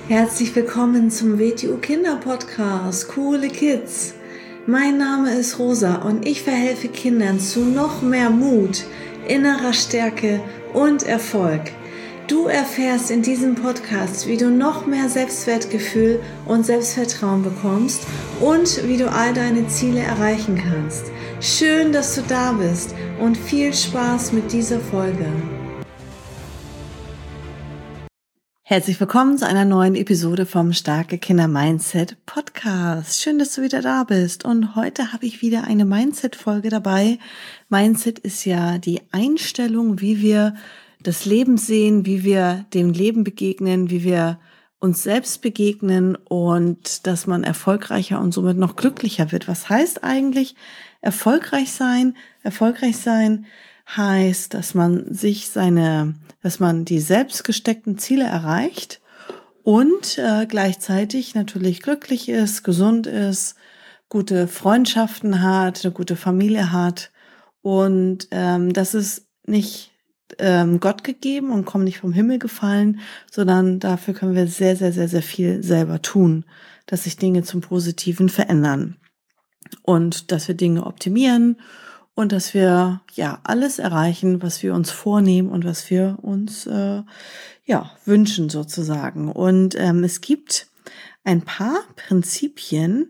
Herzlich willkommen zum WTU Kinder Podcast, Coole Kids. Mein Name ist Rosa und ich verhelfe Kindern zu noch mehr Mut, innerer Stärke und Erfolg. Du erfährst in diesem Podcast, wie du noch mehr Selbstwertgefühl und Selbstvertrauen bekommst und wie du all deine Ziele erreichen kannst. Schön, dass du da bist und viel Spaß mit dieser Folge. Herzlich willkommen zu einer neuen Episode vom Starke Kinder Mindset Podcast. Schön, dass du wieder da bist. Und heute habe ich wieder eine Mindset-Folge dabei. Mindset ist ja die Einstellung, wie wir das Leben sehen, wie wir dem Leben begegnen, wie wir uns selbst begegnen und dass man erfolgreicher und somit noch glücklicher wird. Was heißt eigentlich erfolgreich sein? Erfolgreich sein heißt, dass man die selbst gesteckten Ziele erreicht und gleichzeitig natürlich glücklich ist, gesund ist, gute Freundschaften hat, eine gute Familie hat und das ist nicht Gott gegeben und kommt nicht vom Himmel gefallen, sondern dafür können wir sehr, sehr, sehr, sehr viel selber tun, dass sich Dinge zum Positiven verändern und dass wir Dinge optimieren und dass wir alles erreichen, was wir uns vornehmen und was wir uns wünschen sozusagen. Und es gibt ein paar Prinzipien,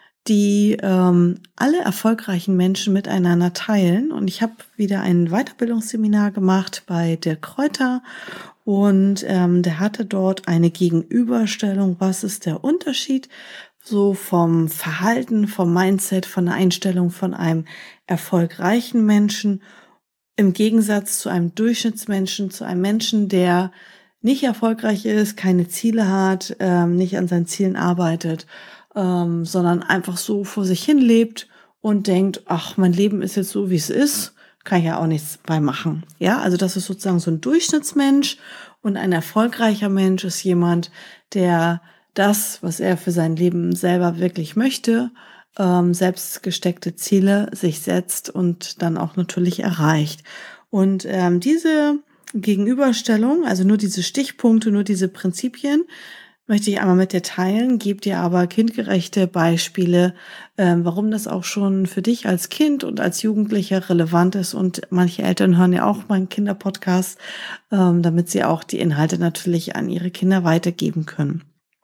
die alle erfolgreichen Menschen miteinander teilen. Und ich habe wieder ein Weiterbildungsseminar gemacht bei Dirk Kräuter und der hatte dort eine Gegenüberstellung. Was ist der Unterschied so vom Verhalten, vom Mindset, von der Einstellung von einem erfolgreichen Menschen im Gegensatz zu einem Durchschnittsmenschen, zu einem Menschen, der nicht erfolgreich ist, keine Ziele hat, nicht an seinen Zielen arbeitet, sondern einfach so vor sich hin lebt und denkt, ach, mein Leben ist jetzt so, wie es ist, kann ich ja auch nichts bei machen. Ja, also das ist sozusagen so ein Durchschnittsmensch und ein erfolgreicher Mensch ist jemand, der das, was er für sein Leben selber wirklich möchte, selbst gesteckte Ziele sich setzt und dann auch natürlich erreicht. Und diese Gegenüberstellung, also nur diese Stichpunkte, nur diese Prinzipien, möchte ich einmal mit dir teilen, gebe dir aber kindgerechte Beispiele, warum das auch schon für dich als Kind und als Jugendlicher relevant ist. Und manche Eltern hören ja auch meinen Kinderpodcast, damit sie auch die Inhalte natürlich an ihre Kinder weitergeben können.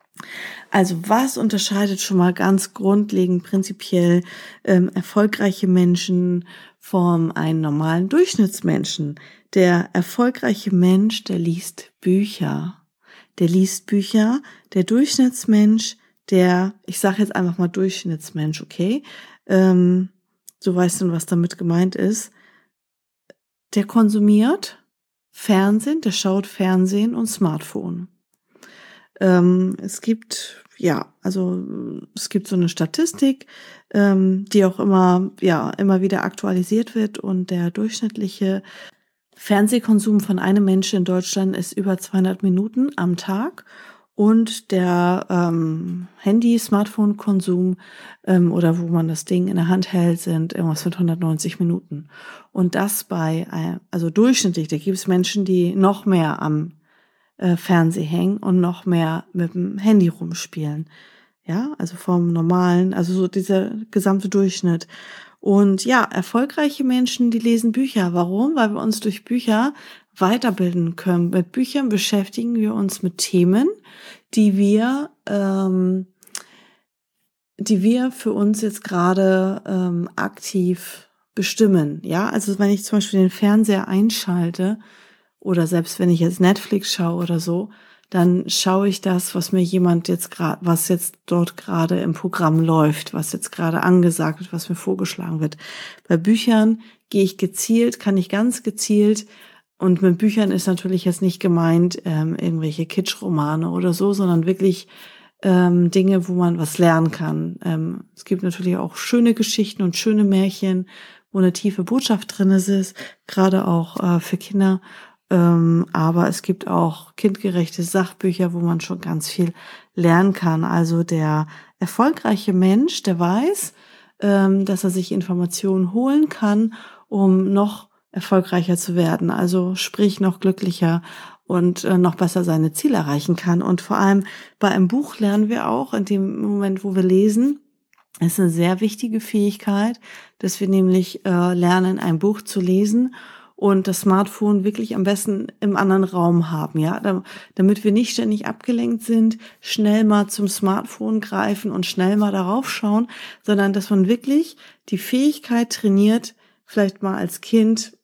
Also was unterscheidet schon mal ganz grundlegend prinzipiell erfolgreiche Menschen von einem normalen Durchschnittsmenschen? Der erfolgreiche Mensch, der liest Bücher. Der liest Bücher. Der Durchschnittsmensch, ich sage jetzt einfach mal Durchschnittsmensch, okay? Du weißt dann, was damit gemeint ist. Der konsumiert Fernsehen, der schaut Fernsehen und Smartphone. Es gibt so eine Statistik, die auch immer wieder aktualisiert wird und der durchschnittliche Fernsehkonsum von einem Menschen in Deutschland ist über 200 Minuten am Tag und der Smartphone-Konsum oder wo man das Ding in der Hand hält, sind irgendwas mit 190 Minuten. Und das also durchschnittlich, da gibt es Menschen, die noch mehr am Fernseh hängen und noch mehr mit dem Handy rumspielen. Ja, also vom normalen, also so dieser gesamte Durchschnitt. Und ja, erfolgreiche Menschen, die lesen Bücher. Warum? Weil wir uns durch Bücher weiterbilden können. Mit Büchern beschäftigen wir uns mit Themen, die wir für uns jetzt gerade aktiv bestimmen. Ja, also wenn ich zum Beispiel den Fernseher einschalte, oder selbst wenn ich jetzt Netflix schaue oder so, dann schaue ich das, was jetzt dort gerade im Programm läuft, was jetzt gerade angesagt wird, was mir vorgeschlagen wird. Bei Büchern kann ich ganz gezielt, und mit Büchern ist natürlich jetzt nicht gemeint irgendwelche Kitschromane oder so, sondern wirklich Dinge, wo man was lernen kann. Es gibt natürlich auch schöne Geschichten und schöne Märchen, wo eine tiefe Botschaft drin ist, gerade auch für Kinder. Aber es gibt auch kindgerechte Sachbücher, wo man schon ganz viel lernen kann. Also der erfolgreiche Mensch, der weiß, dass er sich Informationen holen kann, um noch erfolgreicher zu werden. Also sprich noch glücklicher und noch besser seine Ziele erreichen kann. Und vor allem bei einem Buch lernen wir auch in dem Moment, wo wir lesen, ist eine sehr wichtige Fähigkeit, dass wir nämlich lernen, ein Buch zu lesen und das Smartphone wirklich am besten im anderen Raum haben, ja, damit wir nicht ständig abgelenkt sind, schnell mal zum Smartphone greifen und schnell mal darauf schauen, sondern dass man wirklich die Fähigkeit trainiert, vielleicht mal als Kind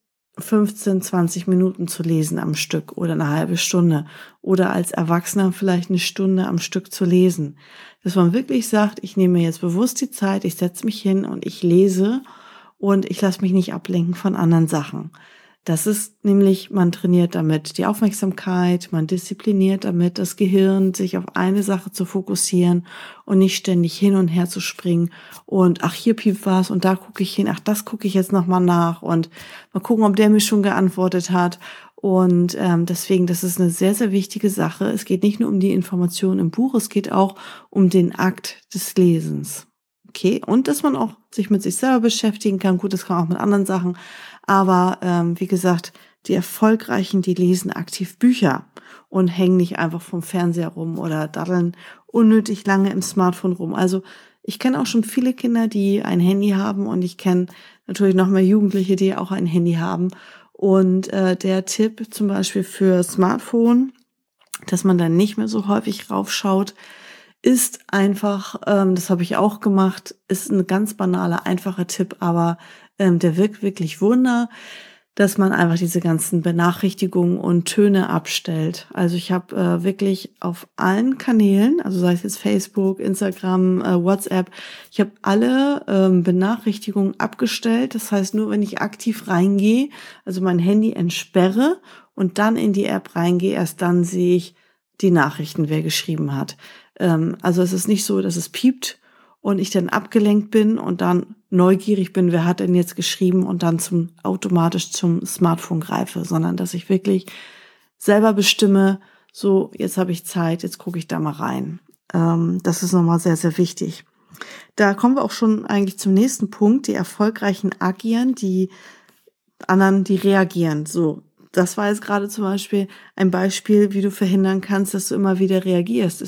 15, 20 Minuten zu lesen am Stück oder eine halbe Stunde oder als Erwachsener vielleicht eine Stunde am Stück zu lesen. Dass man wirklich sagt, ich nehme mir jetzt bewusst die Zeit, ich setze mich hin und ich lese und ich lasse mich nicht ablenken von anderen Sachen. Das ist nämlich, man trainiert damit die Aufmerksamkeit, man diszipliniert damit das Gehirn, sich auf eine Sache zu fokussieren und nicht ständig hin und her zu springen und ach, hier piept was und da gucke ich hin, ach, das gucke ich jetzt nochmal nach und mal gucken, ob der mir schon geantwortet hat. Und deswegen, das ist eine sehr, sehr wichtige Sache. Es geht nicht nur um die Information im Buch, es geht auch um den Akt des Lesens. Okay, und dass man auch sich mit sich selber beschäftigen kann. Gut, das kann man auch mit anderen Sachen. Aber wie gesagt, die Erfolgreichen, die lesen aktiv Bücher und hängen nicht einfach vom Fernseher rum oder daddeln unnötig lange im Smartphone rum. Also ich kenne auch schon viele Kinder, die ein Handy haben und ich kenne natürlich noch mehr Jugendliche, die auch ein Handy haben. Und der Tipp zum Beispiel für Smartphone, dass man dann nicht mehr so häufig raufschaut, ist einfach, das habe ich auch gemacht, ist ein ganz banaler, einfacher Tipp, aber der wirkt wirklich Wunder, dass man einfach diese ganzen Benachrichtigungen und Töne abstellt. Also ich habe wirklich auf allen Kanälen, also sei es jetzt Facebook, Instagram, WhatsApp, ich habe alle Benachrichtigungen abgestellt. Das heißt, nur wenn ich aktiv reingehe, also mein Handy entsperre und dann in die App reingehe, erst dann sehe ich die Nachrichten, wer geschrieben hat. Also es ist nicht so, dass es piept und ich dann abgelenkt bin und dann neugierig bin, wer hat denn jetzt geschrieben und dann automatisch zum Smartphone greife, sondern dass ich wirklich selber bestimme, so jetzt habe ich Zeit, jetzt gucke ich da mal rein. Das ist nochmal sehr, sehr wichtig. Da kommen wir auch schon eigentlich zum nächsten Punkt. Die Erfolgreichen agieren, die anderen, die reagieren. So, das war jetzt gerade zum Beispiel ein Beispiel, wie du verhindern kannst, dass du immer wieder reagierst.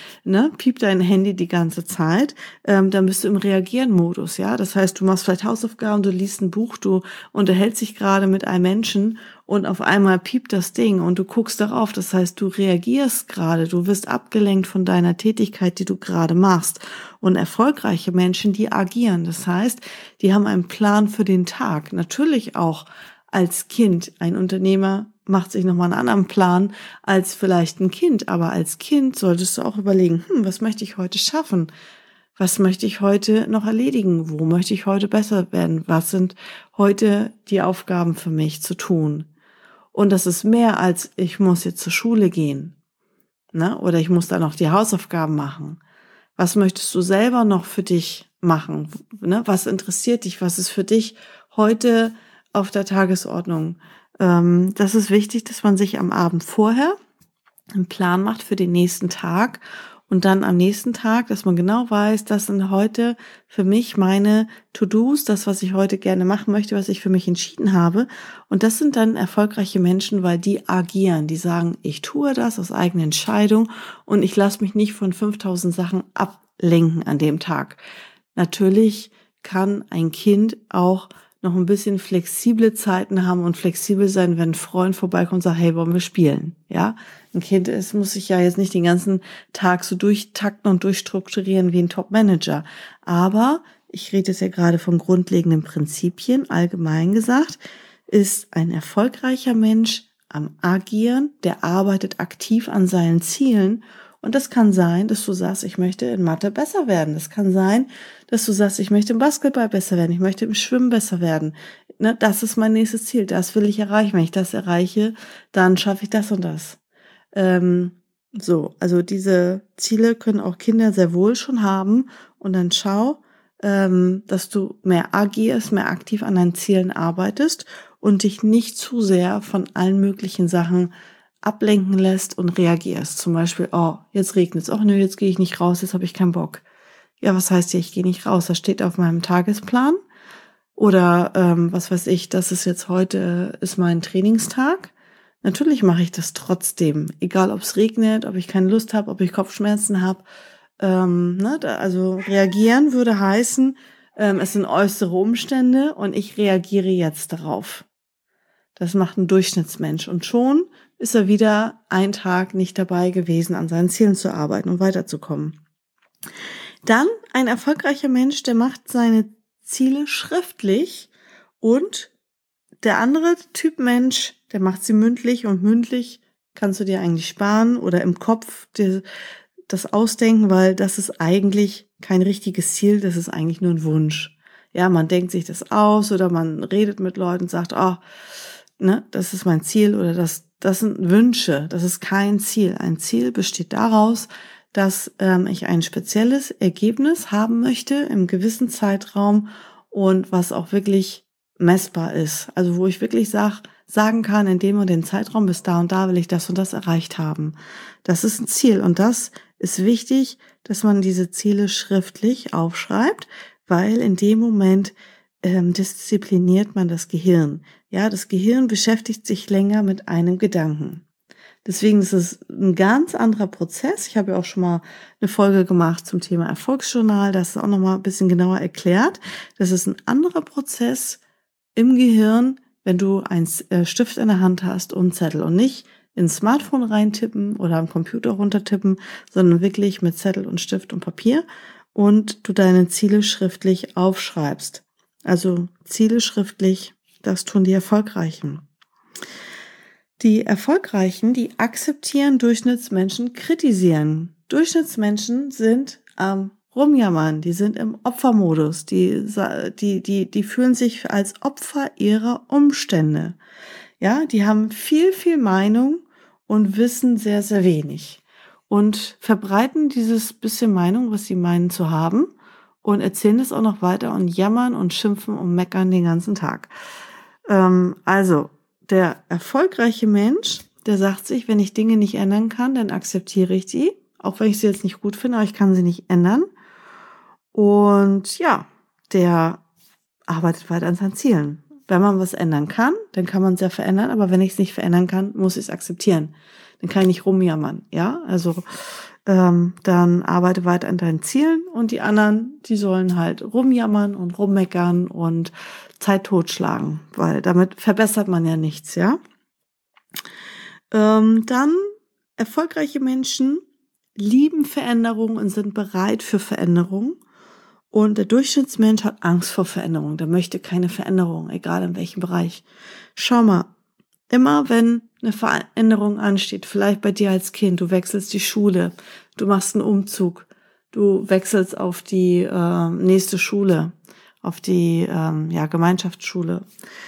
Piept dein Handy die ganze Zeit, dann bist du im Reagieren-Modus, ja. Das heißt, du machst vielleicht Hausaufgaben, du liest ein Buch, du unterhältst dich gerade mit einem Menschen und auf einmal piept das Ding und du guckst darauf. Das heißt, du reagierst gerade, du wirst abgelenkt von deiner Tätigkeit, die du gerade machst. Und erfolgreiche Menschen, die agieren. Das heißt, die haben einen Plan für den Tag. Natürlich auch als Kind. Ein Unternehmer macht sich nochmal einen anderen Plan als vielleicht ein Kind. Aber als Kind solltest du auch überlegen, was möchte ich heute schaffen? Was möchte ich heute noch erledigen? Wo möchte ich heute besser werden? Was sind heute die Aufgaben für mich zu tun? Und das ist mehr als, ich muss jetzt zur Schule gehen, ne? Oder ich muss da noch die Hausaufgaben machen. Was möchtest du selber noch für dich machen? Ne? Was interessiert dich? Was ist für dich heute auf der Tagesordnung? Das ist wichtig, dass man sich am Abend vorher einen Plan macht für den nächsten Tag und dann am nächsten Tag, dass man genau weiß, das sind heute für mich meine To-Dos, das, was ich heute gerne machen möchte, was ich für mich entschieden habe. Und das sind dann erfolgreiche Menschen, weil die agieren, die sagen, ich tue das aus eigener Entscheidung und ich lasse mich nicht von 5000 Sachen ablenken an dem Tag. Natürlich kann ein Kind auch noch ein bisschen flexible Zeiten haben und flexibel sein, wenn ein Freund vorbeikommt und sagt, hey, wollen wir spielen? Ja, ein Kind, es muss sich ja jetzt nicht den ganzen Tag so durchtakten und durchstrukturieren wie ein Top-Manager. Aber ich rede jetzt ja gerade von grundlegenden Prinzipien. Allgemein gesagt ist ein erfolgreicher Mensch am Agieren, der arbeitet aktiv an seinen Zielen. Und das kann sein, dass du sagst, ich möchte in Mathe besser werden. Das kann sein, dass du sagst, ich möchte im Basketball besser werden. Ich möchte im Schwimmen besser werden. Ne, das ist mein nächstes Ziel. Das will ich erreichen. Wenn ich das erreiche, dann schaffe ich das und das. Also diese Ziele können auch Kinder sehr wohl schon haben. Und dann schau, dass du mehr agierst, mehr aktiv an deinen Zielen arbeitest und dich nicht zu sehr von allen möglichen Sachen ablenken lässt und reagierst. Zum Beispiel, jetzt regnet es. Nö, jetzt gehe ich nicht raus, jetzt habe ich keinen Bock. Ja, was heißt hier, ich gehe nicht raus? Das steht auf meinem Tagesplan. Oder was weiß ich, das ist jetzt heute, ist mein Trainingstag. Natürlich mache ich das trotzdem, egal ob es regnet, ob ich keine Lust habe, ob ich Kopfschmerzen habe. Also reagieren würde heißen, es sind äußere Umstände und ich reagiere jetzt darauf. Das macht ein Durchschnittsmensch und schon ist er wieder einen Tag nicht dabei gewesen, an seinen Zielen zu arbeiten und weiterzukommen. Dann ein erfolgreicher Mensch, der macht seine Ziele schriftlich und der andere Typ Mensch, der macht sie mündlich und mündlich kannst du dir eigentlich sparen oder im Kopf dir das ausdenken, weil das ist eigentlich kein richtiges Ziel, das ist eigentlich nur ein Wunsch. Ja, man denkt sich das aus oder man redet mit Leuten und sagt, oh, ne, das ist mein Ziel oder das sind Wünsche, das ist kein Ziel. Ein Ziel besteht daraus, dass ich ein spezielles Ergebnis haben möchte im gewissen Zeitraum und was auch wirklich messbar ist. Also wo ich wirklich sagen kann, in dem und dem Zeitraum bis da und da will ich das und das erreicht haben. Das ist ein Ziel und das ist wichtig, dass man diese Ziele schriftlich aufschreibt, weil in dem Moment diszipliniert man das Gehirn. Ja, das Gehirn beschäftigt sich länger mit einem Gedanken. Deswegen ist es ein ganz anderer Prozess. Ich habe ja auch schon mal eine Folge gemacht zum Thema Erfolgsjournal. Das ist auch noch mal ein bisschen genauer erklärt. Das ist ein anderer Prozess im Gehirn, wenn du einen Stift in der Hand hast und einen Zettel und nicht ins Smartphone reintippen oder am Computer runtertippen, sondern wirklich mit Zettel und Stift und Papier und du deine Ziele schriftlich aufschreibst. Also Ziele schriftlich, das tun die Erfolgreichen. Die Erfolgreichen, die akzeptieren Durchschnittsmenschen, kritisieren. Durchschnittsmenschen sind am Rumjammern, die sind im Opfermodus, die fühlen sich als Opfer ihrer Umstände. Ja, die haben viel, viel Meinung und wissen sehr, sehr wenig und verbreiten dieses bisschen Meinung, was sie meinen zu haben und erzählen es auch noch weiter und jammern und schimpfen und meckern den ganzen Tag. Also, der erfolgreiche Mensch, der sagt sich, wenn ich Dinge nicht ändern kann, dann akzeptiere ich die, auch wenn ich sie jetzt nicht gut finde, aber ich kann sie nicht ändern. Und ja, der arbeitet weiter an seinen Zielen. Wenn man was ändern kann, dann kann man es ja verändern, aber wenn ich es nicht verändern kann, muss ich es akzeptieren. Dann kann ich nicht rumjammern, ja, also dann arbeite weiter an deinen Zielen und die anderen, die sollen halt rumjammern und rummeckern und Zeit totschlagen, weil damit verbessert man ja nichts, ja. Dann erfolgreiche Menschen lieben Veränderungen und sind bereit für Veränderungen. Und der Durchschnittsmensch hat Angst vor Veränderung. Der möchte keine Veränderung, egal in welchem Bereich. Schau mal, immer wenn eine Veränderung ansteht, vielleicht bei dir als Kind, du wechselst die Schule, du machst einen Umzug, du wechselst auf die nächste Schule, auf die Gemeinschaftsschule.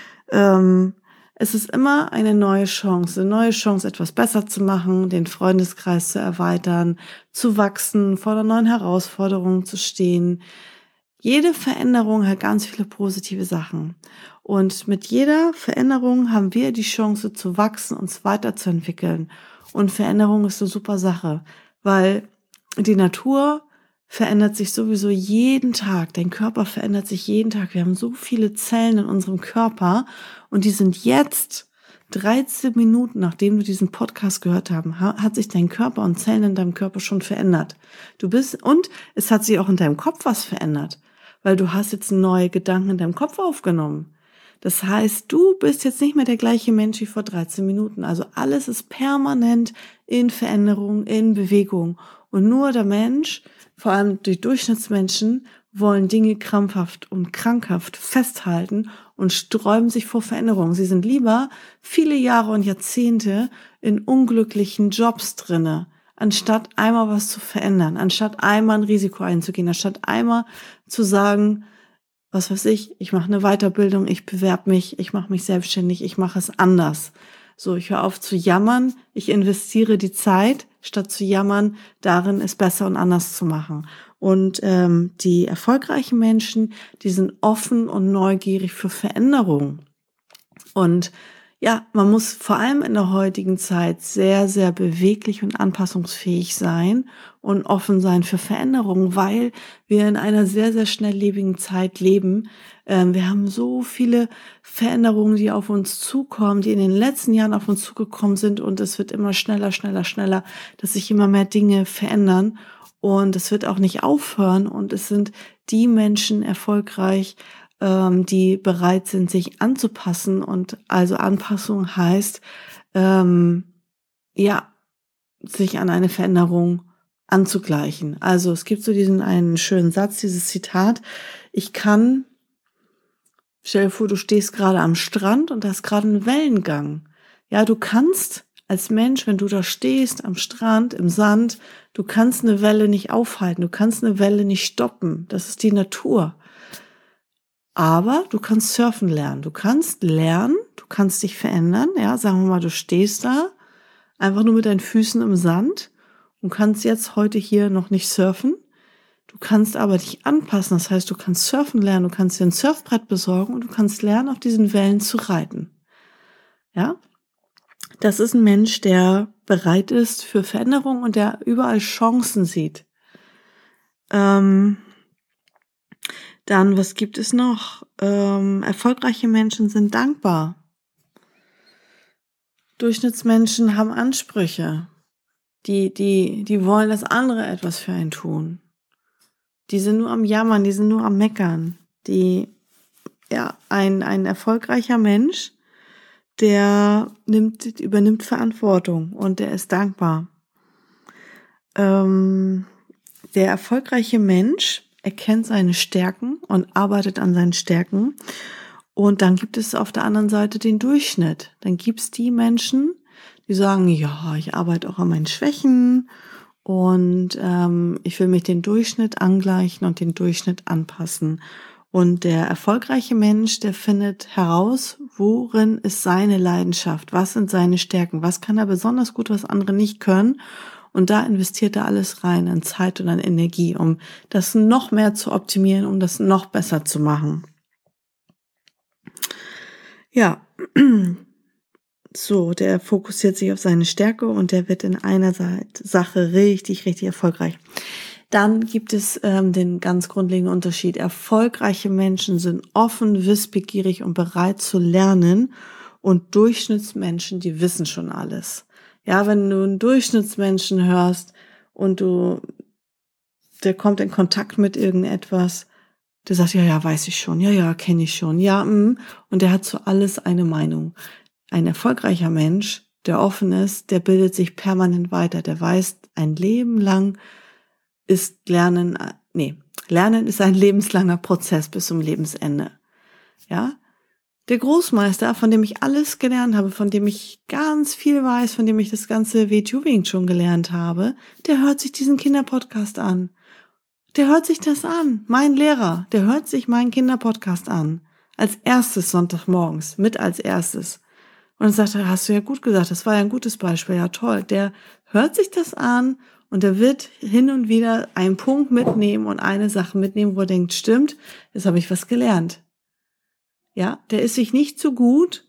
Es ist immer eine neue Chance, etwas besser zu machen, den Freundeskreis zu erweitern, zu wachsen, vor der neuen Herausforderung zu stehen. Jede Veränderung hat ganz viele positive Sachen. Und mit jeder Veränderung haben wir die Chance zu wachsen, uns weiterzuentwickeln. Und Veränderung ist eine super Sache, weil die Natur verändert sich sowieso jeden Tag. Dein Körper verändert sich jeden Tag. Wir haben so viele Zellen in unserem Körper und die sind jetzt 13 Minuten, nachdem du diesen Podcast gehört haben, hat sich dein Körper und Zellen in deinem Körper schon verändert. Und es hat sich auch in deinem Kopf was verändert, weil du hast jetzt neue Gedanken in deinem Kopf aufgenommen. Das heißt, du bist jetzt nicht mehr der gleiche Mensch wie vor 13 Minuten. Also alles ist permanent in Veränderung, in Bewegung. Und nur der Mensch, vor allem die Durchschnittsmenschen, wollen Dinge krampfhaft und krankhaft festhalten und sträuben sich vor Veränderungen. Sie sind lieber viele Jahre und Jahrzehnte in unglücklichen Jobs drinne, anstatt einmal was zu verändern, anstatt einmal ein Risiko einzugehen, anstatt einmal zu sagen, was weiß ich mache eine Weiterbildung, ich bewerbe mich, ich mache mich selbstständig, ich mache es anders. So, ich höre auf zu jammern, ich investiere die Zeit, statt zu jammern, darin es besser und anders zu machen. Und die erfolgreichen Menschen, die sind offen und neugierig für Veränderung. Und Ja, man muss vor allem in der heutigen Zeit sehr, sehr beweglich und anpassungsfähig sein und offen sein für Veränderungen, weil wir in einer sehr, sehr schnelllebigen Zeit leben. Wir haben so viele Veränderungen, die auf uns zukommen, die in den letzten Jahren auf uns zugekommen sind, und es wird immer schneller, schneller, schneller, dass sich immer mehr Dinge verändern, und es wird auch nicht aufhören, und es sind die Menschen erfolgreich, die bereit sind, sich anzupassen. Und also Anpassung heißt, ja, sich an eine Veränderung anzugleichen. Also es gibt so diesen einen schönen Satz, dieses Zitat: Stell dir vor, du stehst gerade am Strand und da ist gerade ein Wellengang. Ja, du kannst als Mensch, wenn du da stehst am Strand, im Sand, du kannst eine Welle nicht aufhalten, du kannst eine Welle nicht stoppen. Das ist die Natur. Aber du kannst surfen lernen. Du kannst lernen, du kannst dich verändern. Ja, sagen wir mal, du stehst da einfach nur mit deinen Füßen im Sand und kannst jetzt heute hier noch nicht surfen. Du kannst aber dich anpassen. Das heißt, du kannst surfen lernen, du kannst dir ein Surfbrett besorgen und du kannst lernen, auf diesen Wellen zu reiten. Ja, das ist ein Mensch, der bereit ist für Veränderung und der überall Chancen sieht. Dann, was gibt es noch? Erfolgreiche Menschen sind dankbar. Durchschnittsmenschen haben Ansprüche. Die wollen, dass andere etwas für einen tun. Die sind nur am Jammern, die sind nur am Meckern. Ein erfolgreicher Mensch, der übernimmt Verantwortung und der ist dankbar. Der erfolgreiche Mensch erkennt seine Stärken und arbeitet an seinen Stärken. Und dann gibt es auf der anderen Seite den Durchschnitt. Dann gibt es die Menschen, die sagen, ja, ich arbeite auch an meinen Schwächen und ich will mich den Durchschnitt angleichen und den Durchschnitt anpassen. Und der erfolgreiche Mensch, der findet heraus, worin ist seine Leidenschaft, was sind seine Stärken, was kann er besonders gut, was andere nicht können. Und da investiert er alles rein, an Zeit und an Energie, um das noch mehr zu optimieren, um das noch besser zu machen. Ja, so, der fokussiert sich auf seine Stärke und der wird in einer Sache richtig, richtig erfolgreich. Dann gibt es den ganz grundlegenden Unterschied. Erfolgreiche Menschen sind offen, wissbegierig und bereit zu lernen, und Durchschnittsmenschen, die wissen schon alles. Ja, wenn du einen Durchschnittsmenschen hörst und der kommt in Kontakt mit irgendetwas, der sagt, ja, weiß ich schon, ja, kenne ich schon, ja, und der hat zu alles eine Meinung. Ein erfolgreicher Mensch, der offen ist, der bildet sich permanent weiter, der weiß, ein Leben lang ist Lernen ist ein lebenslanger Prozess bis zum Lebensende. Ja, der Großmeister, von dem ich alles gelernt habe, von dem ich ganz viel weiß, von dem ich das ganze WTU Wing Chun gelernt habe, der hört sich diesen Kinderpodcast an. Der hört sich das an. Mein Lehrer, der hört sich meinen Kinderpodcast an. Als erstes Sonntagmorgens, mit als erstes. Und dann sagt er, hast du ja gut gesagt, das war ja ein gutes Beispiel, ja toll. Der hört sich das an und der wird hin und wieder einen Punkt mitnehmen und eine Sache mitnehmen, wo er denkt, stimmt, jetzt habe ich was gelernt. Ja, der ist sich nicht so gut,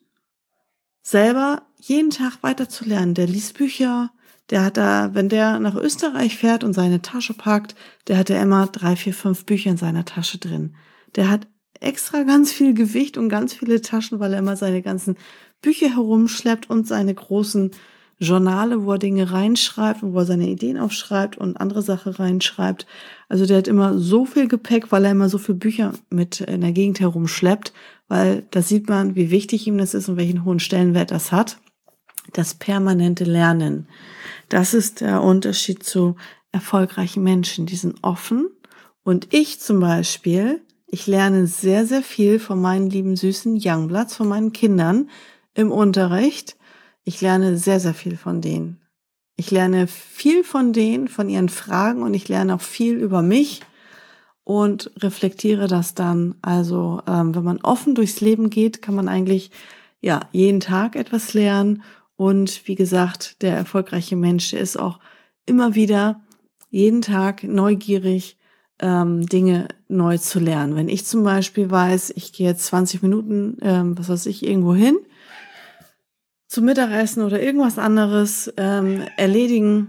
selber jeden Tag weiter zu lernen. Der liest Bücher, der hat da, wenn der nach Österreich fährt und seine Tasche packt, der hat ja immer 3, 4, 5 Bücher in seiner Tasche drin. Der hat extra ganz viel Gewicht und ganz viele Taschen, weil er immer seine ganzen Bücher herumschleppt und seine großen Journale, wo er Dinge reinschreibt und wo er seine Ideen aufschreibt und andere Sachen reinschreibt. Also der hat immer so viel Gepäck, weil er immer so viele Bücher mit in der Gegend herumschleppt, weil da sieht man, wie wichtig ihm das ist und welchen hohen Stellenwert das hat. Das permanente Lernen. Das ist der Unterschied zu erfolgreichen Menschen. Die sind offen. Und ich zum Beispiel, ich lerne sehr, sehr viel von meinen lieben süßen Youngbloods, von meinen Kindern im Unterricht. Ich lerne sehr, sehr viel von denen. Ich lerne viel von denen, von ihren Fragen, und ich lerne auch viel über mich und reflektiere das dann. Also wenn man offen durchs Leben geht, kann man eigentlich jeden Tag etwas lernen. Und wie gesagt, der erfolgreiche Mensch, der ist auch immer wieder jeden Tag neugierig, Dinge neu zu lernen. Wenn ich zum Beispiel weiß, ich gehe jetzt 20 Minuten, irgendwo hin, zum Mittagessen oder irgendwas anderes erledigen.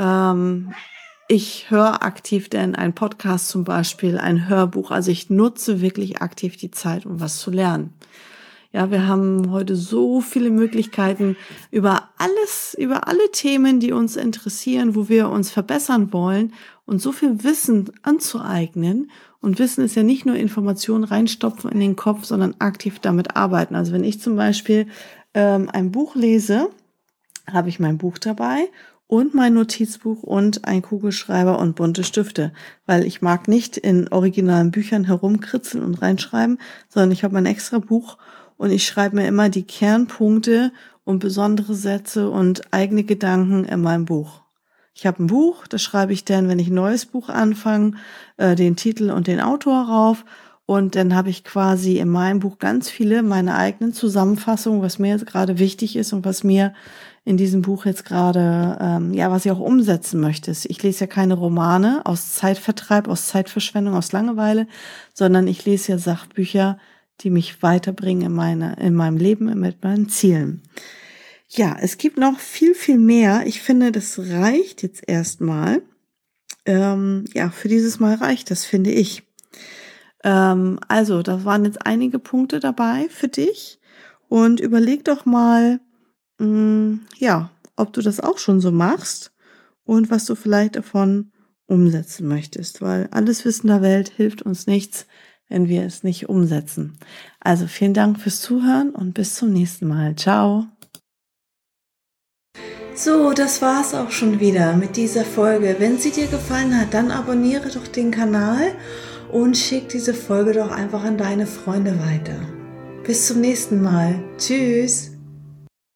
Ich höre aktiv denn einen Podcast zum Beispiel, ein Hörbuch. Also ich nutze wirklich aktiv die Zeit, um was zu lernen. Ja, wir haben heute so viele Möglichkeiten über alle Themen, die uns interessieren, wo wir uns verbessern wollen und so viel Wissen anzueignen. Und Wissen ist ja nicht nur Informationen reinstopfen in den Kopf, sondern aktiv damit arbeiten. Also wenn ich zum Beispiel ein Buch lese, habe ich mein Buch dabei und mein Notizbuch und ein Kugelschreiber und bunte Stifte, weil ich mag nicht in originalen Büchern herumkritzeln und reinschreiben, sondern ich habe ein extra Buch und ich schreibe mir immer die Kernpunkte und besondere Sätze und eigene Gedanken in meinem Buch. Ich habe ein Buch, das schreibe ich dann, wenn ich ein neues Buch anfange, den Titel und den Autor rauf. Und dann habe ich quasi in meinem Buch ganz viele meine eigenen Zusammenfassungen, was mir jetzt gerade wichtig ist und was mir in diesem Buch jetzt gerade, was ich auch umsetzen möchte. Ich lese ja keine Romane aus Zeitvertreib, aus Zeitverschwendung, aus Langeweile, sondern ich lese ja Sachbücher, die mich weiterbringen in meinem Leben, mit meinen Zielen. Ja, es gibt noch viel, viel mehr. Ich finde, das reicht jetzt erstmal. Für dieses Mal reicht das, finde ich. Also, da waren jetzt einige Punkte dabei für dich. Und überleg doch mal, ob du das auch schon so machst und was du vielleicht davon umsetzen möchtest. Weil alles Wissen der Welt hilft uns nichts, wenn wir es nicht umsetzen. Also vielen Dank fürs Zuhören und bis zum nächsten Mal. Ciao. So, das war's auch schon wieder mit dieser Folge. Wenn sie dir gefallen hat, dann abonniere doch den Kanal und schick diese Folge doch einfach an deine Freunde weiter. Bis zum nächsten Mal. Tschüss.